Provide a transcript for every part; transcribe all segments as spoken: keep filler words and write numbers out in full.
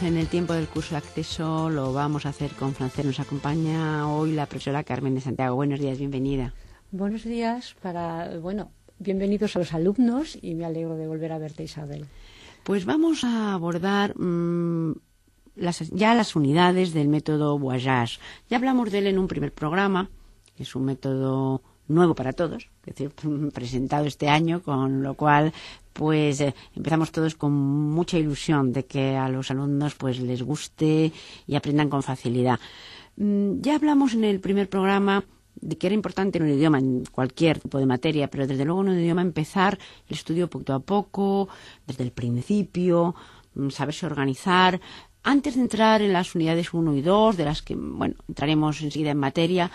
en el tiempo del curso de acceso, lo vamos a hacer con francés. Nos acompaña hoy la profesora Carmen de Santiago. Buenos días, bienvenida. Buenos días para, bueno, bienvenidos a los alumnos y me alegro de volver a verte, Isabel. Pues vamos a abordar mmm, las, ya las unidades del método Voyage. Ya hablamos de él en un primer programa, que es un método nuevo para todos, es decir, presentado este año, con lo cual pues eh, empezamos todos con mucha ilusión de que a los alumnos pues les guste y aprendan con facilidad. Mm, ya hablamos en el primer programa de que era importante en un idioma, en cualquier tipo de materia, pero desde luego en un idioma empezar el estudio poco a poco, desde el principio, saberse organizar. Antes de entrar en las unidades uno y dos, de las que, bueno, entraremos enseguida en materia,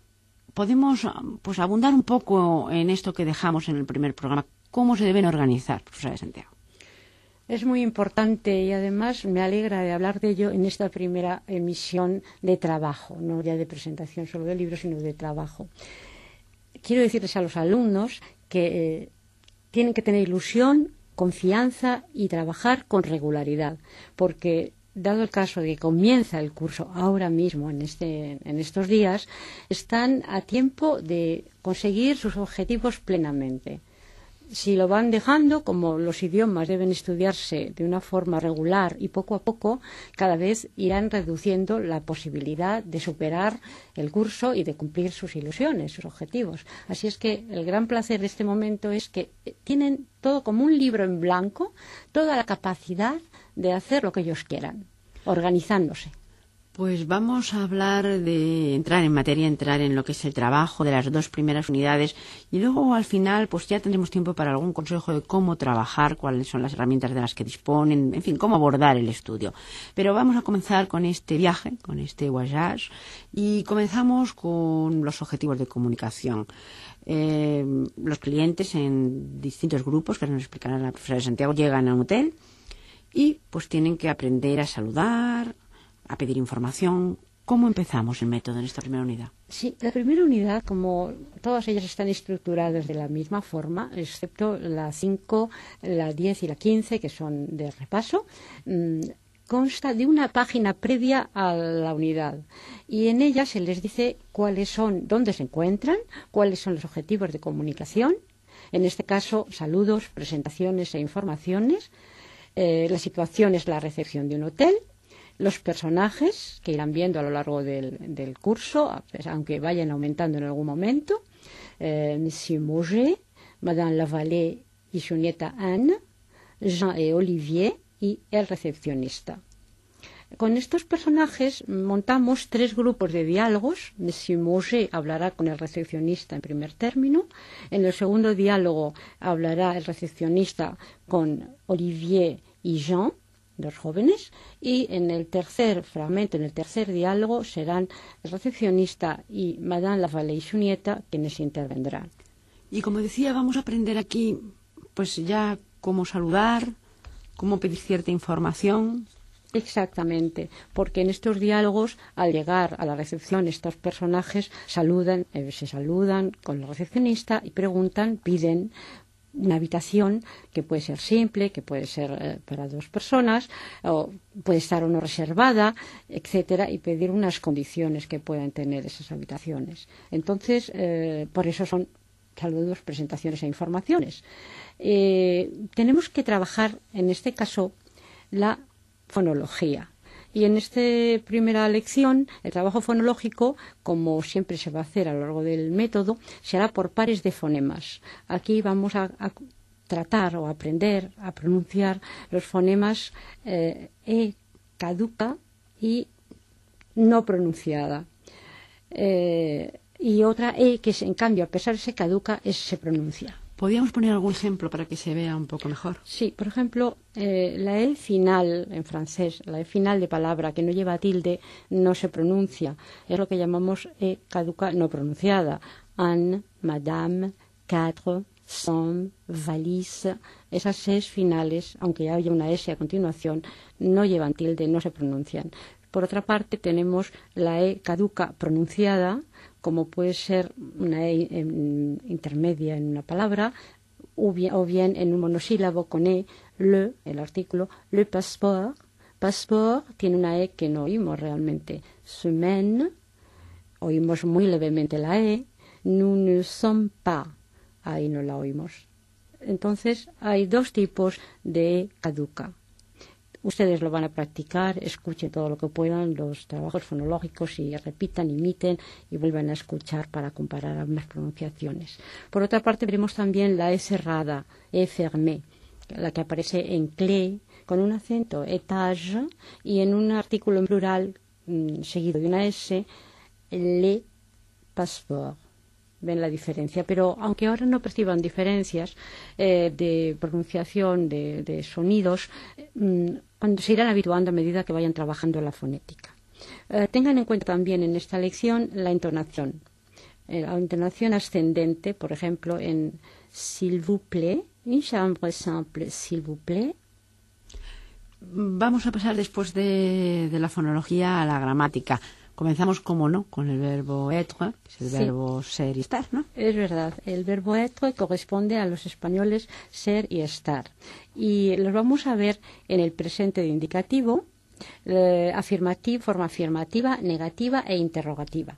podemos pues abundar un poco en esto que dejamos en el primer programa. ¿Cómo se deben organizar, profesora de Santiago? Es muy importante y además me alegra de hablar de ello en esta primera emisión de trabajo, no ya de presentación solo de libros, sino de trabajo. Quiero decirles a los alumnos que eh, tienen que tener ilusión, confianza y trabajar con regularidad, porque dado el caso de que comienza el curso ahora mismo, en, este, en estos días, están a tiempo de conseguir sus objetivos plenamente. Si lo van dejando, como los idiomas deben estudiarse de una forma regular y poco a poco, cada vez irán reduciendo la posibilidad de superar el curso y de cumplir sus ilusiones, sus objetivos. Así es que el gran placer de este momento es que tienen todo como un libro en blanco, toda la capacidad de hacer lo que ellos quieran, organizándose. Pues vamos a hablar de entrar en materia, entrar en lo que es el trabajo de las dos primeras unidades y luego al final pues ya tendremos tiempo para algún consejo de cómo trabajar, cuáles son las herramientas de las que disponen, en fin, cómo abordar el estudio. Pero vamos a comenzar con este viaje, con este voyage, y comenzamos con los objetivos de comunicación. Eh, los clientes en distintos grupos, que nos explicará la profesora de Santiago, llegan a un hotel y pues tienen que aprender a saludar, a pedir información. ¿Cómo empezamos el método en esta primera unidad? Sí, la primera unidad, como todas ellas están estructuradas de la misma forma, excepto la cinco, la diez y la quince, que son de repaso, mmm, consta de una página previa a la unidad y en ella se les dice cuáles son, dónde se encuentran, cuáles son los objetivos de comunicación, en este caso saludos, presentaciones e informaciones. Eh, la situación es la recepción de un hotel, los personajes que irán viendo a lo largo del, del curso, aunque vayan aumentando en algún momento, eh, Monsieur Mauger, Madame Lavallée y su nieta Anne, Jean et Olivier y el recepcionista. Con estos personajes montamos tres grupos de diálogos. Monsieur Mauger hablará con el recepcionista en primer término. En el segundo diálogo hablará el recepcionista con Olivier y Jean, dos jóvenes, y en el tercer fragmento, en el tercer diálogo, serán el recepcionista y Madame Lavallée y su nieta quienes intervendrán. Y como decía, vamos a aprender aquí pues ya cómo saludar, cómo pedir cierta información. Exactamente, porque en estos diálogos, al llegar a la recepción, estos personajes saludan, eh, se saludan con el recepcionista y preguntan, piden una habitación que puede ser simple, que puede ser eh, para dos personas, o puede estar o no reservada, etcétera, y pedir unas condiciones que puedan tener esas habitaciones. Entonces, eh, por eso son saludos, presentaciones e informaciones. Eh, tenemos que trabajar, en este caso, la fonología. Y en esta primera lección, el trabajo fonológico, como siempre se va a hacer a lo largo del método, se hará por pares de fonemas. Aquí vamos a, a tratar o aprender a pronunciar los fonemas eh, E caduca y no pronunciada. Eh, y otra E que, en cambio, a pesar de ser caduca, es, se pronuncia. ¿Podríamos poner algún ejemplo para que se vea un poco mejor? Sí, por ejemplo, eh, la E final en francés, la E final de palabra que no lleva tilde, no se pronuncia. Es lo que llamamos E caduca no pronunciada. Anne, madame, quatre, somme, valise. Esas E finales, aunque haya una S a continuación, no llevan tilde, no se pronuncian. Por otra parte, tenemos la E caduca pronunciada, como puede ser una E en, intermedia en una palabra, o bien, o bien en un monosílabo con E, le, el artículo, le passeport, Passeport tiene una E que no oímos realmente. Semaine, oímos muy levemente la E. Nous ne sommes pas, ahí no la oímos. Entonces hay dos tipos de E caduca. Ustedes lo van a practicar, escuchen todo lo que puedan, los trabajos fonológicos, y repitan, imiten y vuelvan a escuchar para comparar algunas pronunciaciones. Por otra parte, veremos también la E cerrada, E fermée, la que aparece en clé, con un acento, étage, y en un artículo en plural mmm, seguido de una S, les passeports. Ven la diferencia, pero aunque ahora no perciban diferencias eh, de pronunciación, de, de sonidos, eh, cuando se irán habituando a medida que vayan trabajando la fonética. Eh, tengan en cuenta también en esta lección la entonación. Eh, la entonación ascendente, por ejemplo, en s'il vous plaît, une chambre simple, s'il vous plaît. Vamos a pasar después de, de la fonología a la gramática. Comenzamos, como no, con el verbo être, que es el sí. verbo ser y estar, ¿no? Es verdad, el verbo être corresponde a los españoles ser y estar. Y los vamos a ver en el presente de indicativo, eh, afirmativo, forma afirmativa, negativa e interrogativa.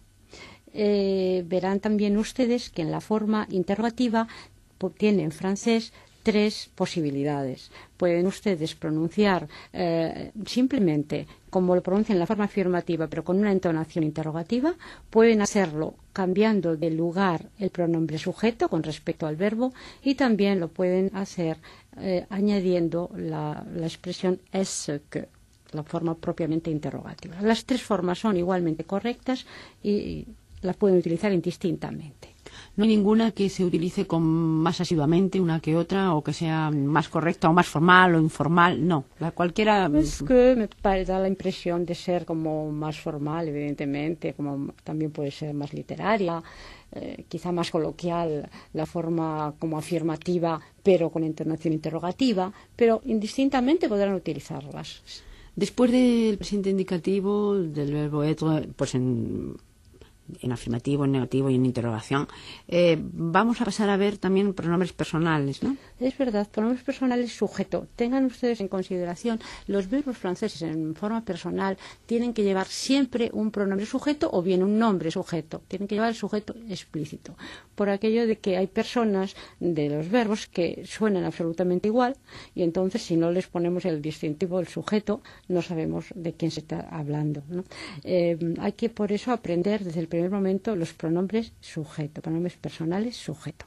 Eh, verán también ustedes que en la forma interrogativa tiene en francés tres posibilidades. Pueden ustedes pronunciar eh, simplemente como lo pronuncian en la forma afirmativa, pero con una entonación interrogativa. Pueden hacerlo cambiando de lugar el pronombre sujeto con respecto al verbo, y también lo pueden hacer eh, añadiendo la, la expresión est-ce que, la forma propiamente interrogativa. Las tres formas son igualmente correctas y, y las pueden utilizar indistintamente. No hay ninguna que se utilice con más asiduamente una que otra, o que sea más correcta o más formal o informal. No, la cualquiera. Es que me da la impresión de ser como más formal, evidentemente, como también puede ser más literaria, eh, quizá más coloquial, la forma como afirmativa, pero con entonación interrogativa, pero indistintamente podrán utilizarlas. Después del presente indicativo, del verbo être, pues en en afirmativo, en negativo y en interrogación, eh, vamos a pasar a ver también pronombres personales, ¿no? Es verdad, pronombres personales sujeto. Tengan ustedes en consideración, los verbos franceses en forma personal tienen que llevar siempre un pronombre sujeto o bien un nombre sujeto. Tienen que llevar el sujeto explícito. Por aquello de que hay personas de los verbos que suenan absolutamente igual, y entonces si no les ponemos el distintivo del sujeto, no sabemos de quién se está hablando, ¿no? Eh, hay que por eso aprender desde el primer momento los pronombres sujeto, pronombres personales sujeto.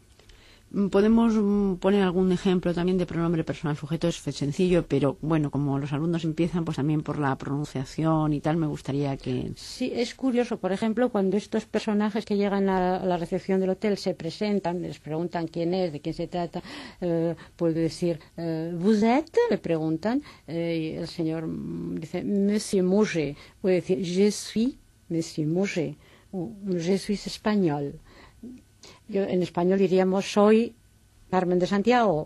Podemos poner algún ejemplo también de pronombre personal sujeto, es sencillo, pero bueno, como los alumnos empiezan, pues también por la pronunciación y tal, me gustaría que... Sí, es curioso, por ejemplo, cuando estos personajes que llegan a la recepción del hotel se presentan, les preguntan quién es, de quién se trata, eh, puede decir, eh, ¿vous êtes? Le preguntan, eh, y el señor dice, Monsieur Mouget, puede decir, je suis Monsieur Mouget, je suis español. Yo, en español diríamos soy Carmen de Santiago.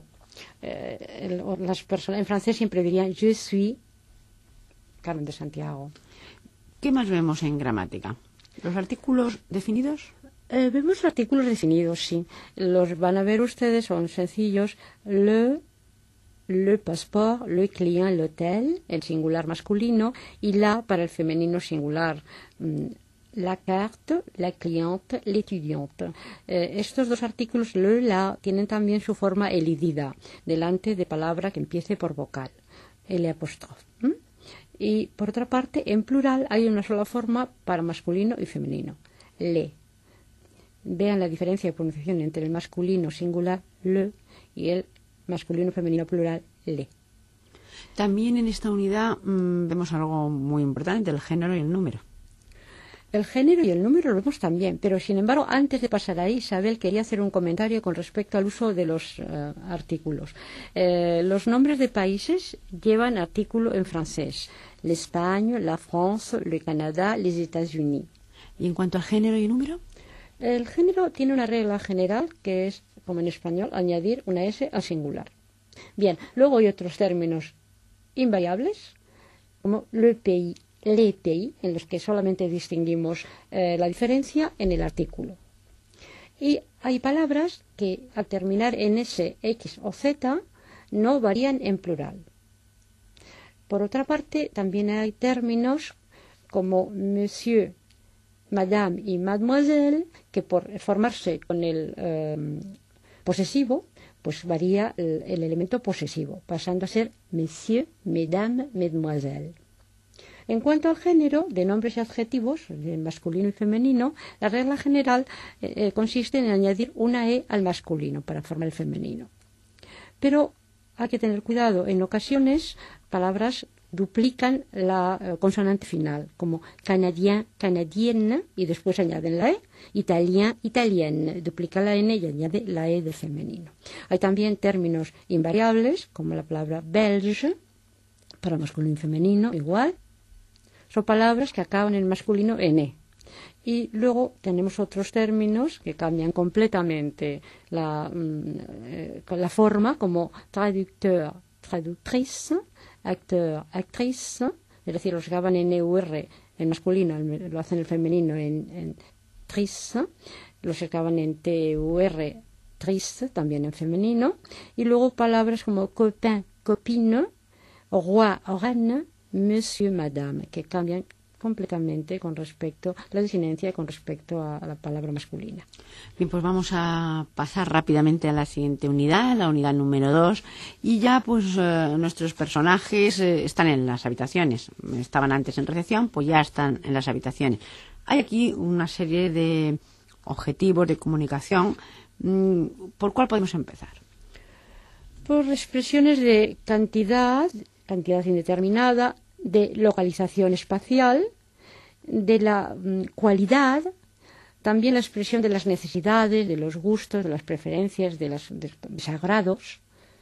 Eh, el, las personas en francés siempre dirían je suis Carmen de Santiago. ¿Qué más vemos en gramática? ¿Los artículos definidos? Eh, vemos artículos definidos, sí. Los van a ver ustedes, son sencillos. Le, le passeport, le client, l'hôtel, el singular masculino, y la para el femenino singular. La carte, la cliente, l'étudiante. Eh, estos dos artículos, le, la, tienen también su forma elidida, delante de palabra que empiece por vocal, el apóstrofe. ¿Mm? Y por otra parte, en plural hay una sola forma para masculino y femenino, le. Vean la diferencia de pronunciación entre el masculino singular, le, y el masculino femenino plural, le. También en esta unidad mmm, vemos algo muy importante, el género y el número. El género y el número lo vemos también, pero sin embargo, antes de pasar ahí, Isabel quería hacer un comentario con respecto al uso de los uh, artículos. Eh, los nombres de países llevan artículo en francés. L'Espagne, la France, le Canadá, les États-Unis. ¿Y en cuanto al género y número? El género tiene una regla general que es, como en español, añadir una S al singular. Bien, luego hay otros términos invariables, como le pays, les pays, en los que solamente distinguimos eh, la diferencia en el artículo. Y hay palabras que al terminar en S, X o Z no varían en plural. Por otra parte, también hay términos como monsieur, madame y mademoiselle, que por formarse con el eh, posesivo, pues varía el, el elemento posesivo, pasando a ser monsieur, mesdames, mesdemoiselles. En cuanto al género de nombres y adjetivos, de masculino y femenino, la regla general eh, consiste en añadir una E al masculino para formar el femenino. Pero hay que tener cuidado, en ocasiones palabras duplican la eh, consonante final, como canadien, canadienne, y después añaden la E, italien, italienne, duplica la N y añade la E del femenino. Hay también términos invariables, como la palabra belge, para masculino y femenino, igual. Son palabras que acaban en masculino en E. Y luego tenemos otros términos que cambian completamente la, eh, la forma, como traducteur, traductrice, acteur, actrice, es decir, los que acaban en E U R en masculino, lo hacen el femenino en, en trice, los que acaban en T U R, trice, también en femenino, y luego palabras como copain, copine, roi, reine, monsieur, madame, que cambian completamente con respecto a la desinencia y con respecto a, a la palabra masculina. Bien, pues vamos a pasar rápidamente a la siguiente unidad, la unidad número dos, y ya pues eh, nuestros personajes eh, están en las habitaciones. Estaban antes en recepción, pues ya están en las habitaciones. Hay aquí una serie de objetivos de comunicación. ¿Por cuál podemos empezar? Por expresiones de cantidad, cantidad indeterminada, de localización espacial, de la um, cualidad, también la expresión de las necesidades, de los gustos, de las preferencias, de los desagrados.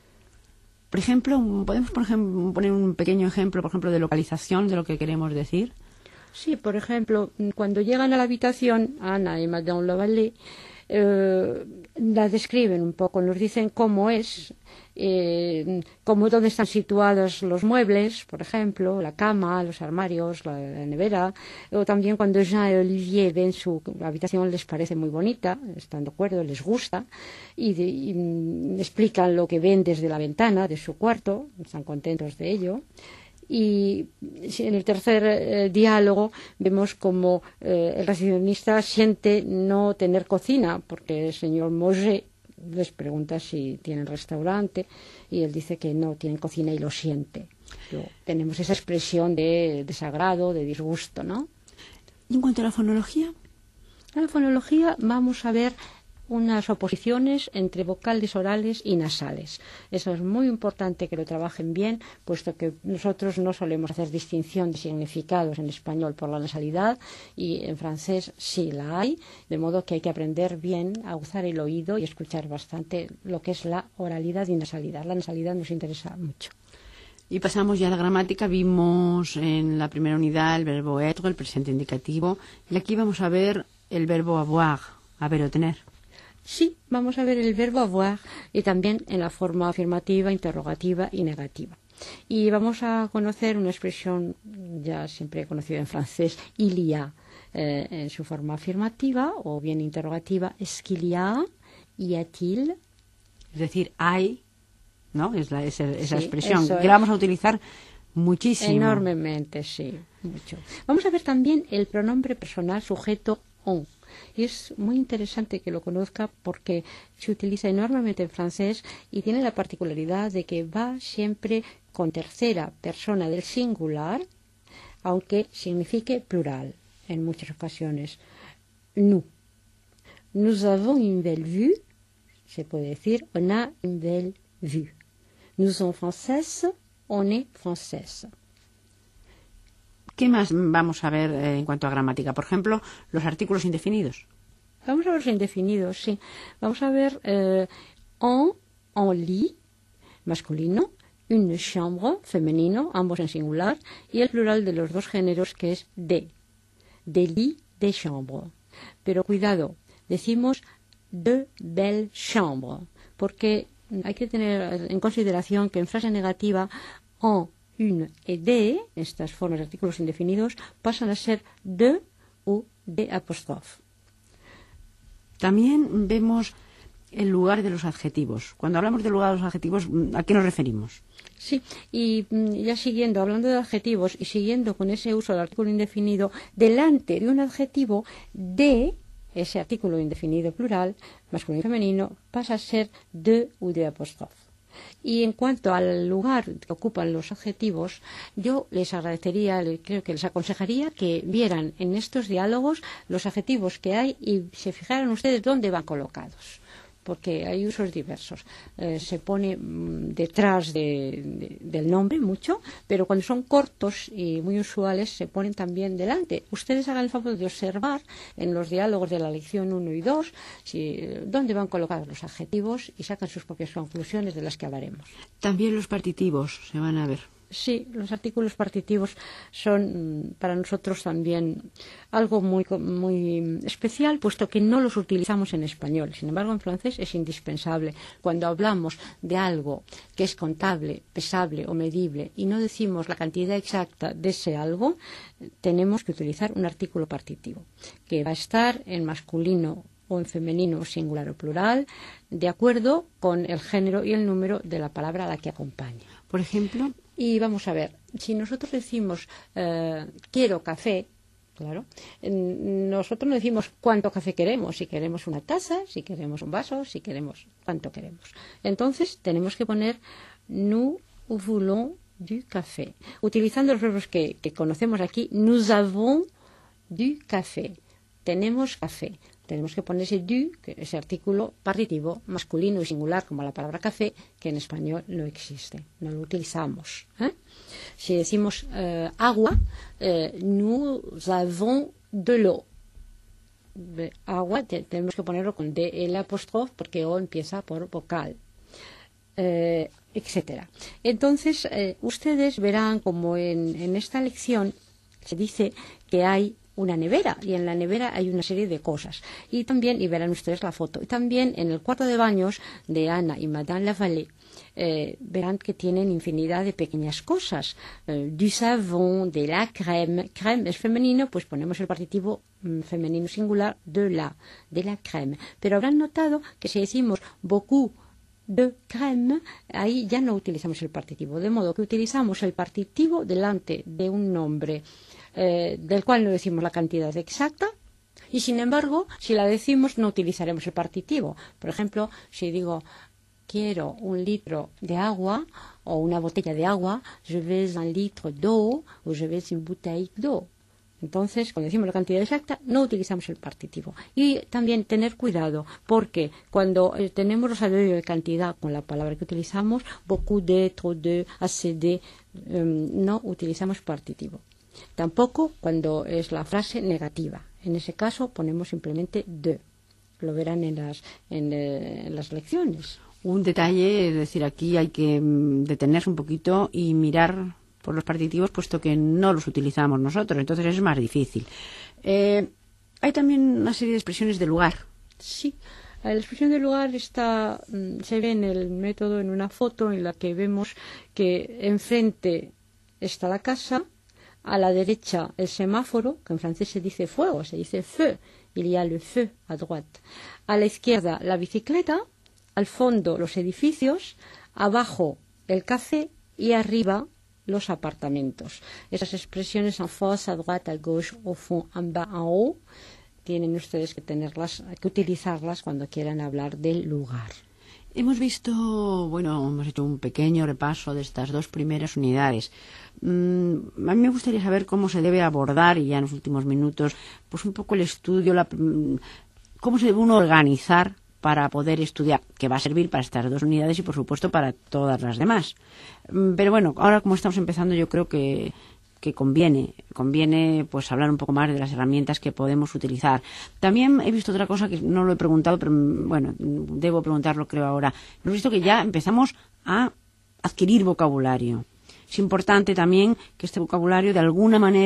Por ejemplo, ¿podemos por ejemplo, poner un pequeño ejemplo, por ejemplo, de localización de lo que queremos decir? Sí, por ejemplo, cuando llegan a la habitación, Ana y Madame Lavallée eh, la describen un poco, nos dicen cómo es, eh, cómo, dónde están situados los muebles, por ejemplo, la cama, los armarios, la, la nevera, o también cuando Jean y Olivier ven su habitación les parece muy bonita, están de acuerdo, les gusta, y, de, y mm, explican lo que ven desde la ventana de su cuarto, están contentos de ello. Y en el tercer eh, diálogo vemos como eh, el recepcionista siente no tener cocina, porque el señor Mauger les pregunta si tienen restaurante y él dice que no tienen cocina y lo siente. Luego, tenemos esa expresión de desagrado, de disgusto, ¿no? ¿Y en cuanto a la fonología? En la fonología vamos a ver unas oposiciones entre vocales orales y nasales. Eso es muy importante que lo trabajen bien, puesto que nosotros no solemos hacer distinción de significados en español por la nasalidad y en francés sí la hay, de modo que hay que aprender bien a aguzar el oído y escuchar bastante lo que es la oralidad y nasalidad. La nasalidad nos interesa mucho. Y pasamos ya a la gramática. Vimos en la primera unidad el verbo être, el presente indicativo, y aquí vamos a ver el verbo avoir, haber o tener. Sí, vamos a ver el verbo avoir y también en la forma afirmativa, interrogativa y negativa. Y vamos a conocer una expresión ya siempre conocida en francés, il y a, eh, en su forma afirmativa o bien interrogativa, est-ce qu'il y a, y a-t-il. Es decir, hay, ¿no? Es la, esa, esa Sí, expresión eso que es. la vamos a utilizar muchísimo. Enormemente, sí, mucho. Vamos a ver también el pronombre personal sujeto on. Y es muy interesante que lo conozca porque se utiliza enormemente en francés y tiene la particularidad de que va siempre con tercera persona del singular, aunque signifique plural en muchas ocasiones. Nous. Nous avons une belle vue, se puede decir, on a une belle vue. Nous sommes françaises, on est française. ¿Qué más vamos a ver eh, en cuanto a gramática? Por ejemplo, los artículos indefinidos. Vamos a ver los indefinidos, sí. Vamos a ver eh, en, en lit, masculino, une chambre, femenino, ambos en singular, y el plural de los dos géneros que es de, de lit, de chambre. Pero cuidado, decimos de belle chambre, porque hay que tener en consideración que en frase negativa, en, une y de, estas formas de artículos indefinidos, pasan a ser de o de apóstrofe. También vemos el lugar de los adjetivos. Cuando hablamos del lugar de los adjetivos, ¿a qué nos referimos? Sí, y ya siguiendo, hablando de adjetivos y siguiendo con ese uso del artículo indefinido, delante de un adjetivo, de ese artículo indefinido plural, masculino y femenino, pasa a ser de o de apóstrofe. Y en cuanto al lugar que ocupan los adjetivos, yo les agradecería, creo que les aconsejaría que vieran en estos diálogos los adjetivos que hay y se fijaran ustedes dónde van colocados, porque hay usos diversos. Eh, se pone mm, detrás de, de, del nombre mucho, pero cuando son cortos y muy usuales se ponen también delante. Ustedes hagan el favor de observar en los diálogos de la lección uno y dos si, dónde van colocados los adjetivos y sacan sus propias conclusiones de las que hablaremos. También los partitivos se van a ver. Sí, los artículos partitivos son para nosotros también algo muy, muy especial, puesto que no los utilizamos en español. Sin embargo, en francés es indispensable. Cuando hablamos de algo que es contable, pesable o medible y no decimos la cantidad exacta de ese algo, tenemos que utilizar un artículo partitivo, que va a estar en masculino o en femenino, singular o plural, de acuerdo con el género y el número de la palabra a la que acompaña. Por ejemplo, y vamos a ver, si nosotros decimos eh, quiero café, claro, nosotros no decimos cuánto café queremos, si queremos una taza, si queremos un vaso, si queremos cuánto queremos. Entonces tenemos que poner nous voulons du café. Utilizando los verbos que, que conocemos aquí, nous avons du café. Tenemos café. Tenemos que poner ese du, que ese artículo partitivo masculino y singular, como la palabra café, que en español no existe, no lo utilizamos. ¿eh? Si decimos eh, agua, eh, nous avons de l'eau. Agua te, tenemos que ponerlo con D, L apóstrofe, porque O empieza por vocal, eh, etcétera. Entonces, eh, ustedes verán como en, en esta lección se dice que hay una nevera y en la nevera hay una serie de cosas y también, y verán ustedes la foto, y también en el cuarto de baños de Ana y Madame Lavallée eh, verán que tienen infinidad de pequeñas cosas, eh, du savon, de la crème. Crème es femenino, pues ponemos el partitivo mm, femenino singular de la, de la crème. Pero habrán notado que si decimos beaucoup de crème, ahí ya no utilizamos el partitivo, de modo que utilizamos el partitivo delante de un nombre Eh, del cual no decimos la cantidad exacta y sin embargo si la decimos no utilizaremos el partitivo. Por ejemplo, si digo quiero un litro de agua o una botella de agua, je veux un litre d'eau o je veux une bouteille d'eau. Entonces, cuando decimos la cantidad exacta, no utilizamos el partitivo. Y también tener cuidado, porque cuando eh, tenemos los adverbios de cantidad con la palabra que utilizamos, beaucoup de, trop de, assez de, eh, no utilizamos partitivo. Tampoco cuando es la frase negativa. En ese caso ponemos simplemente de. Lo verán en las, en, eh, en las lecciones. Un detalle, es decir, aquí hay que mm, detenerse un poquito y mirar por los partitivos, puesto que no los utilizamos nosotros, entonces es más difícil. Eh, hay también una serie de expresiones de lugar. Sí. La expresión de lugar está, se ve en el método, en una foto en la que vemos que enfrente está la casa. A la derecha el semáforo, que en francés se dice fuego, se dice feu, il y a le feu à droite. A la izquierda la bicicleta, al fondo los edificios, abajo el café y arriba los apartamentos. Esas expresiones en face, à droite, à gauche, au fond, en bas, en haut, tienen ustedes que tenerlas, que utilizarlas cuando quieran hablar del lugar. Hemos visto, bueno, hemos hecho un pequeño repaso de estas dos primeras unidades. Mm, a mí me gustaría saber cómo se debe abordar, y ya en los últimos minutos, pues un poco el estudio, la, cómo se debe uno organizar para poder estudiar, que va a servir para estas dos unidades y, por supuesto, para todas las demás. Mm, pero bueno, ahora como estamos empezando, yo creo que que conviene, conviene pues hablar un poco más de las herramientas que podemos utilizar. También he visto otra cosa que no lo he preguntado, pero bueno, debo preguntarlo creo ahora. Hemos visto que ya empezamos a adquirir vocabulario. Es importante también que este vocabulario de alguna manera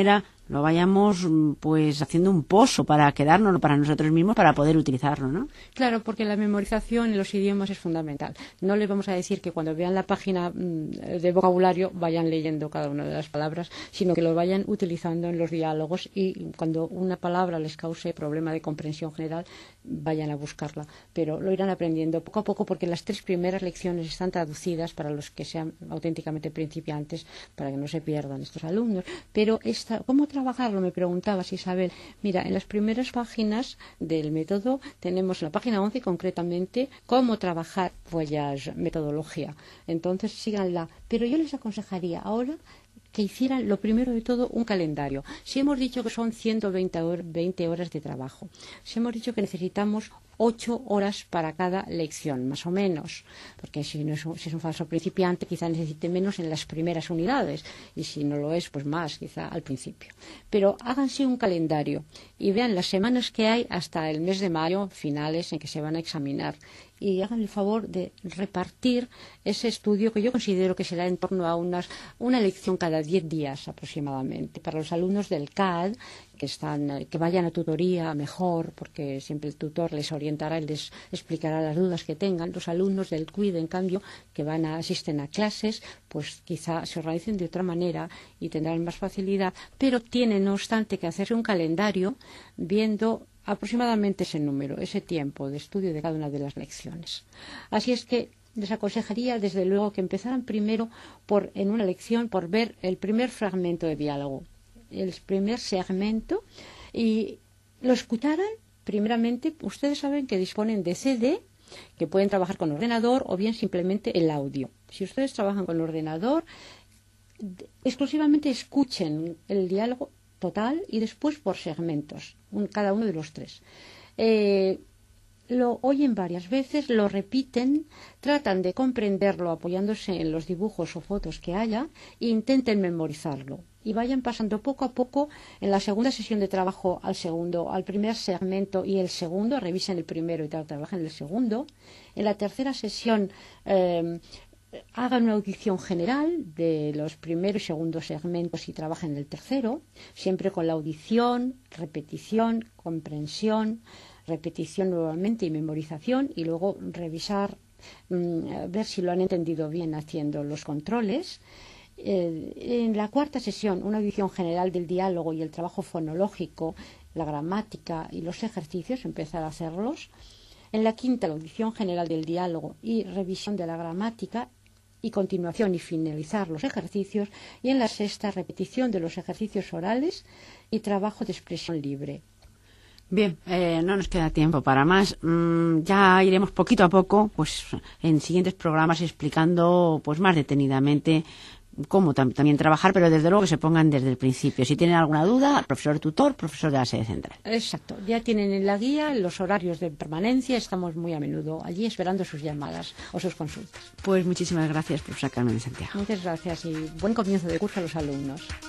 lo vayamos pues haciendo un pozo para quedárnoslo para nosotros mismos para poder utilizarlo, ¿no? Claro, porque la memorización en los idiomas es fundamental. No les vamos a decir que cuando vean la página de vocabulario vayan leyendo cada una de las palabras, sino que lo vayan utilizando en los diálogos y cuando una palabra les cause problema de comprensión general, vayan a buscarla. Pero lo irán aprendiendo poco a poco porque las tres primeras lecciones están traducidas para los que sean auténticamente principiantes, para que no se pierdan estos alumnos. Pero esta, ¿cómo trabajarlo? Me preguntabas, Isabel. Mira, en las primeras páginas del método tenemos en la página once concretamente cómo trabajar Voyage, metodología. Entonces síganla. Pero yo les aconsejaría ahora que hicieran lo primero de todo un calendario. Si hemos dicho que son ciento veinte horas de trabajo, si hemos dicho que necesitamos ocho horas para cada lección, más o menos, porque si, no es un, si es un falso principiante quizá necesite menos en las primeras unidades y si no lo es, pues más quizá al principio. Pero háganse un calendario y vean las semanas que hay hasta el mes de mayo, finales en que se van a examinar, y hagan el favor de repartir ese estudio que yo considero que será en torno a unas, una lección cada diez días aproximadamente. Para los alumnos del C A D que, están, que vayan a tutoría mejor, porque siempre el tutor les orientará y les explicará las dudas que tengan. Los alumnos del C U I D, en cambio, que van a, asisten a clases, pues quizá se organicen de otra manera y tendrán más facilidad, pero tienen, no obstante, que hacerse un calendario viendo aproximadamente ese número, ese tiempo de estudio de cada una de las lecciones. Así es que les aconsejaría, desde luego, que empezaran primero por, en una lección por ver el primer fragmento de diálogo, el primer segmento, y lo escucharan. Primeramente, ustedes saben que disponen de C D, que pueden trabajar con ordenador o bien simplemente el audio. Si ustedes trabajan con ordenador, exclusivamente escuchen el diálogo total y después por segmentos, un, cada uno de los tres. Eh, lo oyen varias veces, lo repiten, tratan de comprenderlo apoyándose en los dibujos o fotos que haya e intenten memorizarlo. Y vayan pasando poco a poco en la segunda sesión de trabajo al segundo, al primer segmento y el segundo, revisen el primero y trabajen el segundo. En la tercera sesión eh, hagan una audición general de los primeros y segundos segmentos y trabajen el tercero, siempre con la audición, repetición, comprensión, repetición nuevamente y memorización, y luego revisar, mmm, ver si lo han entendido bien haciendo los controles. Eh, en la cuarta sesión, una audición general del diálogo y el trabajo fonológico, la gramática y los ejercicios, empezar a hacerlos. En la quinta, la audición general del diálogo y revisión de la gramática y continuación y finalizar los ejercicios. Y en la sexta, repetición de los ejercicios orales y trabajo de expresión libre. Bien, eh, no nos queda tiempo para más. Mm, ya iremos poquito a poco, pues en siguientes programas explicando pues más detenidamente cómo tam también trabajar, pero desde luego que se pongan desde el principio. Si tienen alguna duda, profesor tutor, profesor de la sede central. Exacto, ya tienen en la guía los horarios de permanencia, estamos muy a menudo allí esperando sus llamadas o sus consultas. Pues muchísimas gracias, profesora Carmen de Santiago. Muchas gracias y buen comienzo de curso a los alumnos.